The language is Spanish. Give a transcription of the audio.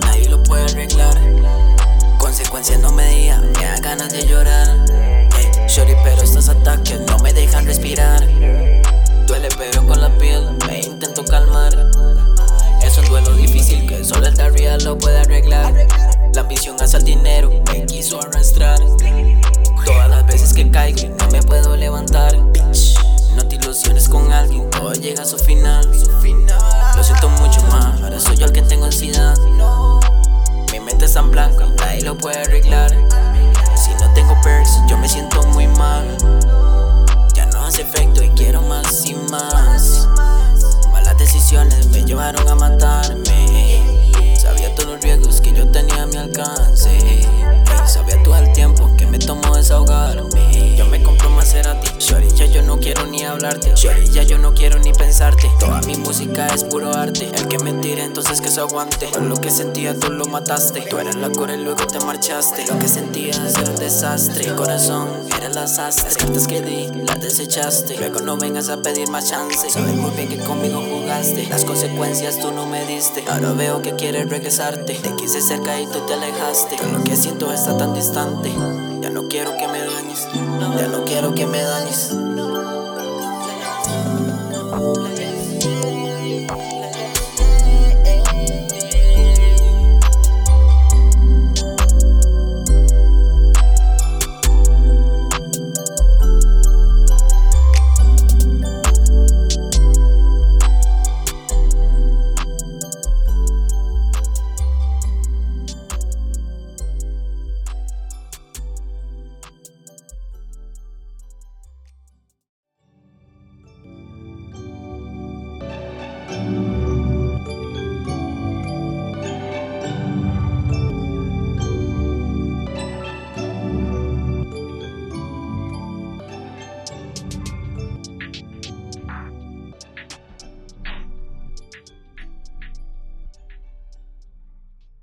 nadie lo puede arreglar. Consecuencias no me digan, me da ganas de llorar. Shorty, pero estos ataques no me dejan respirar. Duele pero con la piel me intento calmar. Es un duelo difícil que solo el real lo puede arreglar. La ambición hacia el dinero me quiso arrastrar. Todas las veces que caigo y no me puedo levantar. No te ilusiones con alguien, todo llega a su final. Lo siento mucho más, ahora soy yo el que tengo ansiedad. Mi mente es tan blanca, nadie lo puede arreglar. Si no tengo perks, yo me siento muy mal. Ya no hace efecto y quiero más y más. Malas decisiones me llevaron a matarme. Sabía todos los riesgos que yo tenía a mi alcance. Sabía todo el tiempo que me tomó desahogarme. Yo me compro Maserati, shorty, ya yo no quiero ni hablarte. Shorty, ya yo no quiero ni pensarte. Toda mi música es puro arte. El que me tire entonces que se aguante. Todo lo que sentía tú lo mataste. Tú eras la cura y luego te marchaste. Lo que sentías era un desastre. Mi corazón era el asastre. Las cartas que di las desechaste. Luego no vengas a pedir más chance. Sabes muy bien que conmigo jugaste. Las consecuencias tú no me diste. Ahora veo que quieres regresarte. Te quise cerca y tú te alejaste. Todo lo que siento está tan distante. Ya no quiero que me dañes. Ya no quiero que me dañes.